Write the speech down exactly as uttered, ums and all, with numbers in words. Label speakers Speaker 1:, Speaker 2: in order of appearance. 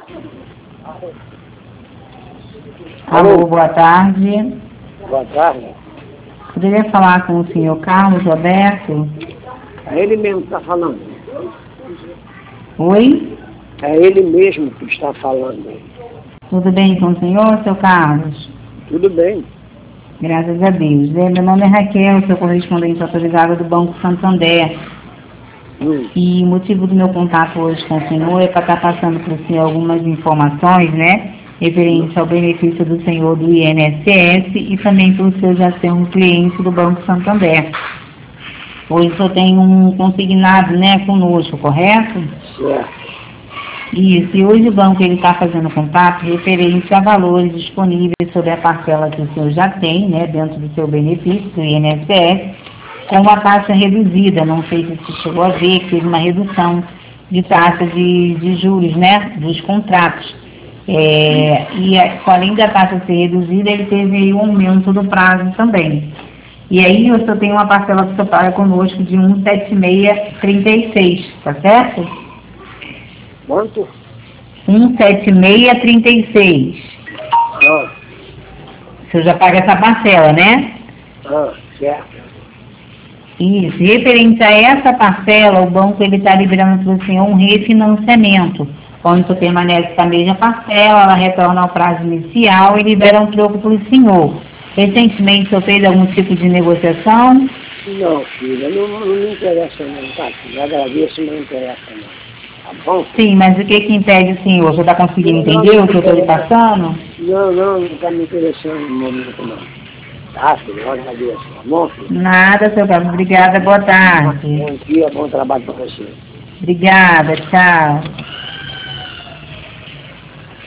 Speaker 1: Alô, boa tarde.
Speaker 2: Boa tarde.
Speaker 1: Poderia falar com o senhor Carlos Roberto?
Speaker 2: É ele mesmo que está falando.
Speaker 1: Oi?
Speaker 2: É ele mesmo que está falando.
Speaker 1: Tudo bem com o senhor, seu Carlos?
Speaker 2: Tudo bem.
Speaker 1: Graças a Deus. Meu nome é Raquel, sou correspondente autorizada do Banco Santander.
Speaker 2: Hum.
Speaker 1: E o motivo do meu contato hoje com o senhor é para estar passando para o senhor algumas informações, né? Referente ao benefício do senhor do I N S S e também para o senhor já ser um cliente do Banco Santander. Hoje o senhor tem um consignado, né, conosco, correto?
Speaker 2: Certo.
Speaker 1: Isso, e hoje o banco está fazendo contato referente a valores disponíveis sobre a parcela que o senhor já tem, né, dentro do seu benefício, do I N S S, com uma taxa reduzida. Não sei se você chegou a ver que teve uma redução de taxa de, de juros, né, dos contratos. É, e além da taxa ser reduzida, ele teve aí um aumento do prazo também. E aí o senhor tem uma parcela que o senhor paga conosco de cento e setenta e seis, trinta e seis, tá certo?
Speaker 2: Quanto?
Speaker 1: cento e setenta e seis, trinta e seis.
Speaker 2: Ah,
Speaker 1: O senhor já paga essa parcela, né?
Speaker 2: ah, certo.
Speaker 1: Isso. Referente a essa parcela, o banco está liberando para o senhor um refinanciamento, onde o senhor permanece com a mesma parcela, ela retorna ao prazo inicial e libera um troco para o senhor. Recentemente, o senhor fez algum tipo de negociação?
Speaker 2: Não, filha, não, não me interessa não, tá, filha? Agradeço, não interessa não. Tá bom?
Speaker 1: Sim, mas o que que impede o senhor? O senhor está conseguindo entender o que eu estou lhe passando?
Speaker 2: Não, não, não está me interessando no momento não. Tá, filho, eu agradeço. Tá bom, filho?
Speaker 1: Nada, seu Carlos. Obrigada, boa tarde.
Speaker 2: Bom dia, bom trabalho para você.
Speaker 1: Obrigada, tchau.